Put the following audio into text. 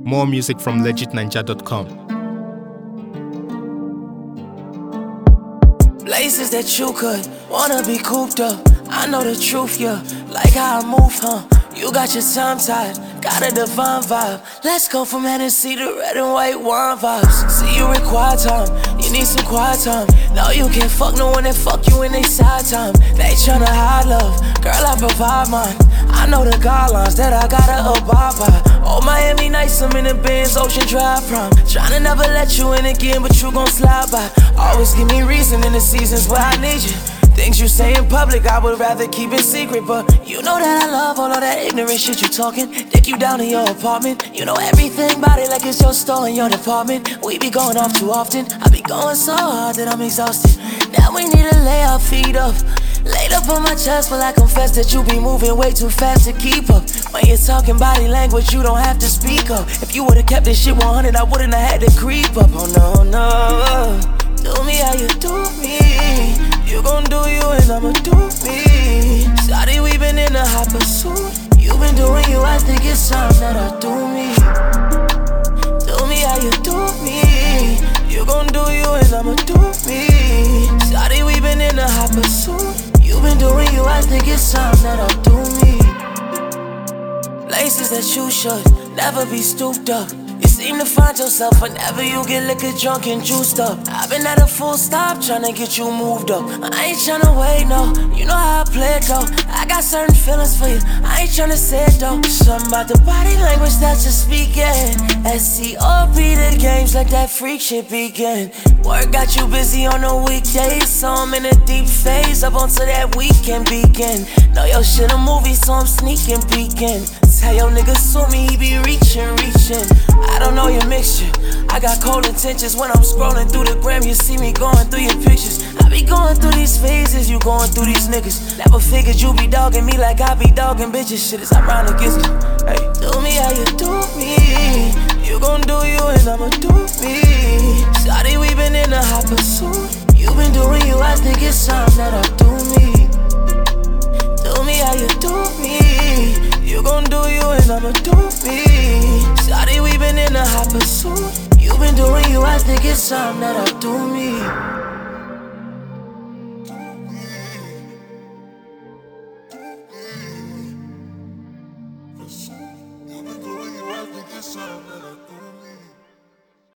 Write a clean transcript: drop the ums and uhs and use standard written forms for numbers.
More music from legitninja.com. Places that you could wanna be cooped up. I know the truth, yeah. Like how I move, huh? You got your tongue tied, got a divine vibe. Let's go from Hennessy to red and white wine vibes. See, you require time, you need some quiet time. No, you can't fuck no one that fuck you in they side time. They tryna hide love, girl, I provide mine. I know the guidelines that I gotta abide by. Oh, Miami nights, I'm in the Benz, Ocean Drive prime. Tryna never let you in again, but you gon' slide by. Always give me reason in the seasons where I need you. Things you say in public, I would rather keep it secret. But you know that I love all of that ignorant shit you talking. Dick you down in your apartment. You know everything about it like it's your store in your department. We be going off too often. I be going so hard that I'm exhausted. Now we need to lay our feet up. Laid up on my chest, but I confess that you be moving way too fast to keep up. When you're talking body language, you don't have to speak up. If you would've kept this shit 100, I wouldn't have had to creep up. Oh no, no. Do me how you do me. You gon' do you and I'ma do me. Shawty, we been in a hot pursuit. You been doing you, I think it's time that I do me. Do me how you do me. You gon' do you and I'ma do me. Shawty, we been in a hot pursuit. You been doing you, I think it's time that I do me. Places that you should never be stooped up. You seem to find yourself whenever you get liquor drunk and juiced up. I've been at a full stop tryna get you moved up. I ain't tryna wait, no. You know how I play it though. I got certain feelings for you, I ain't tryna say it though. Something about the body language that you're speaking. SCOP, the games like that freak shit begin. Work got you busy on the weekdays, so I'm in a deep phase up until that weekend begin. Know your shit a movie, so I'm sneaking, peeking. Tell your nigga sue me, he be reaching. I don't know your mixture. I got cold intentions when I'm scrolling through the gram. You see me going through your pictures. I be going through these phases, you going through these niggas. Never figured you be dogging me like I be dogging bitches. Shit is ironic, isn't it? Hey, do me how you do me. You gon' do you and I'ma do me. Shawty, we been in a hot pursuit. You been doing you, I think it's time that I do me. Do me how you do me. You gon' do you and I'ma do me. Shawty, we been in a hot pursuit. You been doing you, I think it's time that I do me.